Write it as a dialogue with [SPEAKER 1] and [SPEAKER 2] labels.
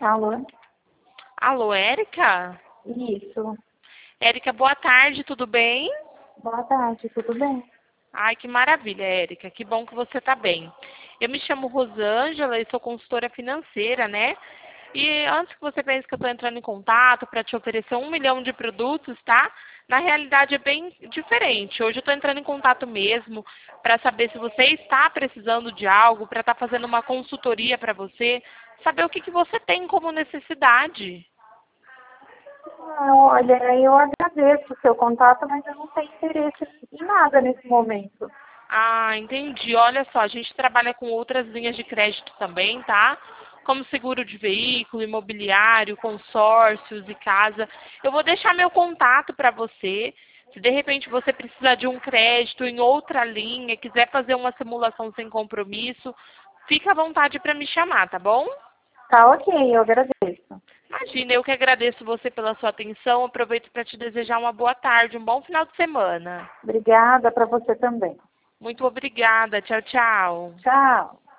[SPEAKER 1] Alô?
[SPEAKER 2] Alô, Érica?
[SPEAKER 1] Isso.
[SPEAKER 2] Érica, boa tarde, tudo bem?
[SPEAKER 1] Boa tarde, tudo bem?
[SPEAKER 2] Ai, que maravilha, Érica, que bom que você está bem. Eu me chamo Rosângela e sou consultora financeira, né? E antes que você pense que eu estou entrando em contato para te oferecer 1 milhão de produtos, tá? Na realidade é bem diferente. Hoje eu estou entrando em contato mesmo para saber se você está precisando de algo, para estar fazendo uma consultoria para você, saber o que você tem como necessidade.
[SPEAKER 1] Olha, eu agradeço o seu contato, mas eu não tenho interesse em nada nesse momento.
[SPEAKER 2] Ah, entendi. Olha só, a gente trabalha com outras linhas de crédito também, tá? Como seguro de veículo, imobiliário, consórcios e casa. Eu vou deixar meu contato para você. Se de repente você precisar de um crédito em outra linha, quiser fazer uma simulação sem compromisso, fica à vontade para me chamar, tá bom?
[SPEAKER 1] Tá ok, eu agradeço.
[SPEAKER 2] Imagina, eu que agradeço você pela sua atenção. Aproveito para te desejar uma boa tarde, um bom final de semana.
[SPEAKER 1] Obrigada para você também.
[SPEAKER 2] Muito obrigada. Tchau, tchau.
[SPEAKER 1] Tchau.